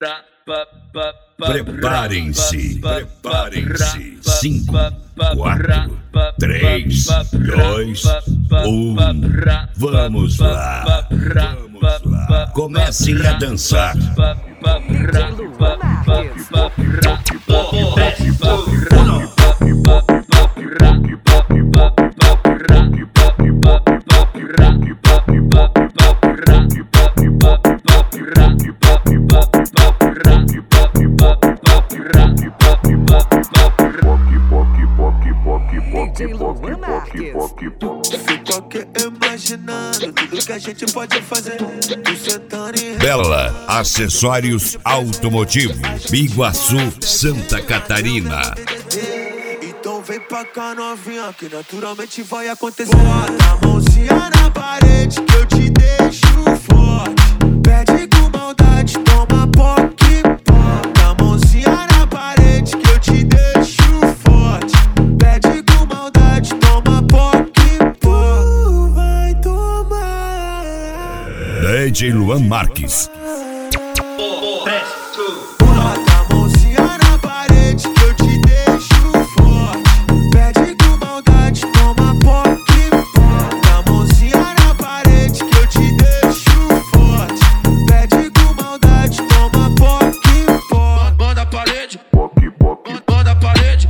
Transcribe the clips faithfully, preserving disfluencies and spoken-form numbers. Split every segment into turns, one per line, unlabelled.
Preparem-se, preparem-se. Cinco, quatro, três, dois, um. Vamos lá, vamos lá. Comecem a dançar.
Fica imaginando tudo que a gente pode fazer.
Bela Acessórios Automotivos, Biguaçu, Santa Catarina.
Então vem pra cá, novinha, que naturalmente vai acontecer. Bota a mãozinha na parede que eu te deixo forte. Pede com maldade, toma poque. Bota a mãozinha na parede que eu te deixo forte. Pede com maldade, toma poque. Pô, vai tomar.
D J Luan Marques.
Bota a mãozinha na parede que eu te deixo forte. Pede com maldade, toma poque. Bota a mãozinha na parede que eu te deixo forte. Pede com maldade, toma poque. Banda a parede, banda a parede.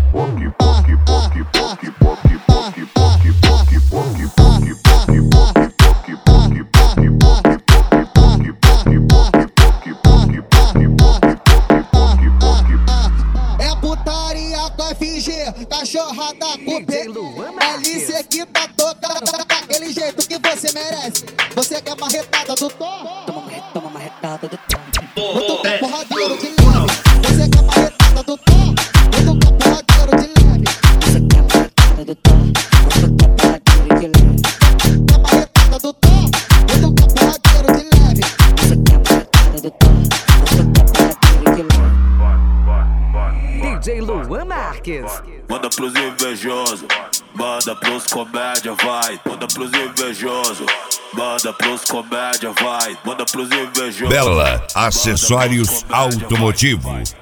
É putaria com F G, cachorrada com P. L C que tá tocando daquele jeito que você merece. Você quer marretada do tom?
Toma marretada, toma marretada do tom.
Eu tô com porradeiro de leve. Você quer marretada do tom? Eu tô com porradeiro de leve.
Você quer marretada do tom? Eu tô com porradeiro de leve.
Quer marretada do tom? Eu tô com porradeiro de leve.
Você quer marretada do tom? Eu tô com porradeiro de leve.
D J Luan Marques.
Manda pros invejosos, manda pros comédia, vai. Manda pros invejosos, manda pros comédia, vai. Manda pros invejosos.
Bela Acessórios Automotivos.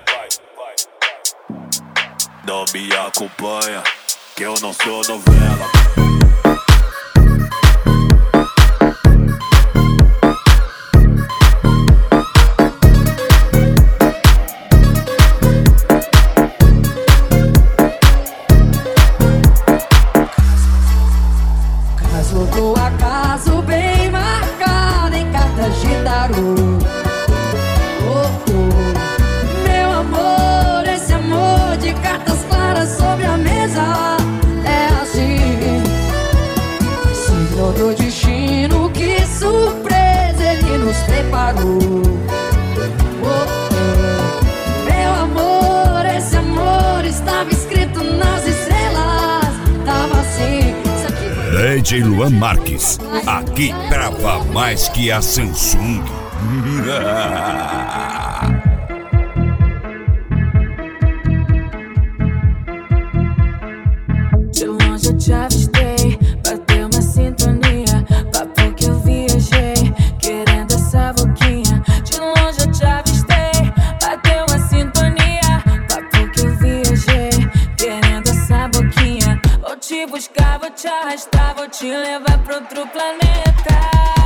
Não me acompanha, que eu não sou novela.
Caso do acaso bem marcado em cartas de tarô. Oh, oh. Meu amor, esse amor de cartas claras sobre a mesa é assim. Signo do destino, que surpresa ele nos preparou. Oh, oh. Meu amor, esse amor estava escrito nas estrelas. Tava assim.
D J Luan Marques, aqui trava mais que a Samsung.
De longe eu te avistei, bateu uma sintonia. Papo que eu viajei, querendo essa boquinha. De longe eu te avistei, bateu uma sintonia. Papo que eu viajei, querendo essa boquinha. Vou te buscar, vou te arrastar, vou te levar pra outro planeta.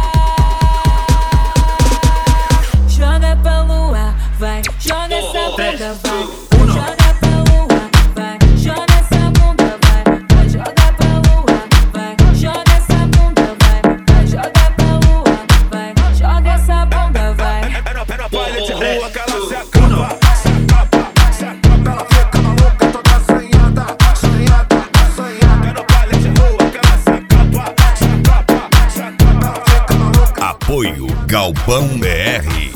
Joga pra lua, vai, joga essa bunda, vai. Joga pra lua, vai, joga essa bunda, vai. Vai jogar pra lua, vai, joga essa bunda, vai. Vai jogar pra lua, vai, joga essa bunda, vai.
É no baile de rua que ela se acaba. Se acaba, se acaba, ela fica maluca, toda assanhada, assanhada, assanhada. É no baile de rua que ela se acaba. Se acaba, se acaba, ela fica maluca.
Apoio Galpão B R.